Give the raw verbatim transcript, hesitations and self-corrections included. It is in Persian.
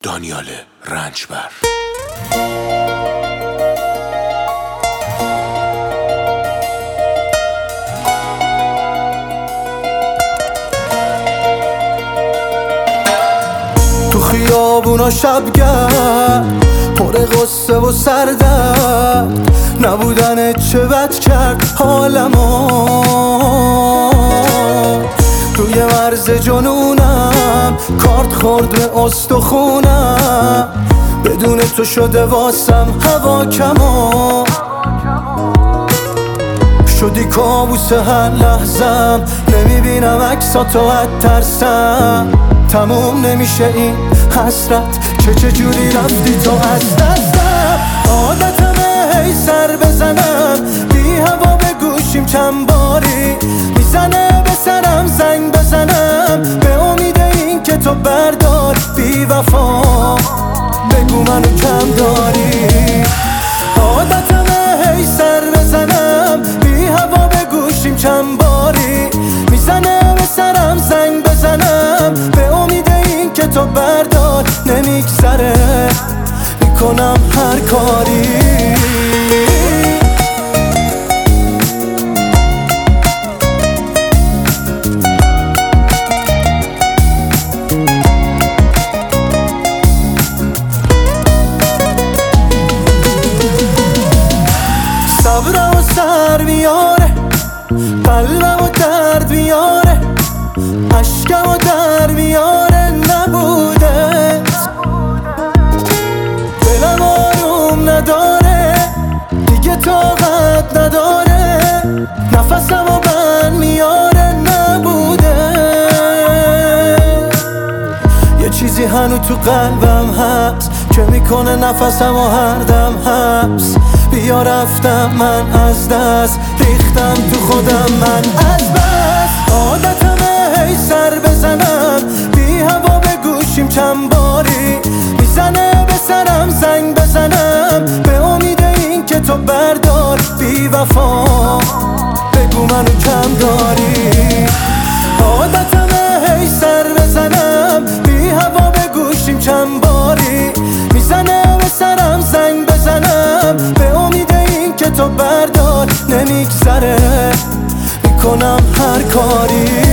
دانیال رنجبر. تو خیابونا شبگرد پر غصه و سردرد، نبودنت چه بد کرد حالمو. توی مرز جنونم کارت خورد به استخونم، بدون تو شده واسم هوا کمو. شدی کابوس هر لحظم، نمیبینم عکساتو از ترسم. تموم نمیشه این حسرت که چجوری رفتی تو از دستم. عادتمه هی سر بزنم بی هوا به گوشیم چند باری، میزنه به سرم زنگ بزنم به امید این که تو بردار. بی وفا بگو منو کم داری. عادتمه هی سر بزنم بی هوا به گوشیم چند باری، میزنه به سرم زنگ بزنم به امید این که تو بردار. نمیگذره میکنم هر کاری. صبرم و سر میاره، قلبم و درد میاره، عشقم و در میاره. نبودت دلم آروم نداره، دیگه طاقت نداره، نفسم و بند میاره. نبوده یه چیزی هنو تو قلبم هست که میکنه نفسم و هر دم حبس. بیا رفتم من از دست، ریختم تو خودم من از بس. عادتمه هی سر بزنم بی هوا به گوشیم چند باری، میزنه به سرم زنگ بزنم به امید این که تو بردار. بی وفا بگو منو کم داری. عادتمه هی سر بزنم بی هوا به گوشیم چند باری، میزنه به سرم زنگ بزنم به امید این که تو بردار. نمیگذره میکنم هر کاری.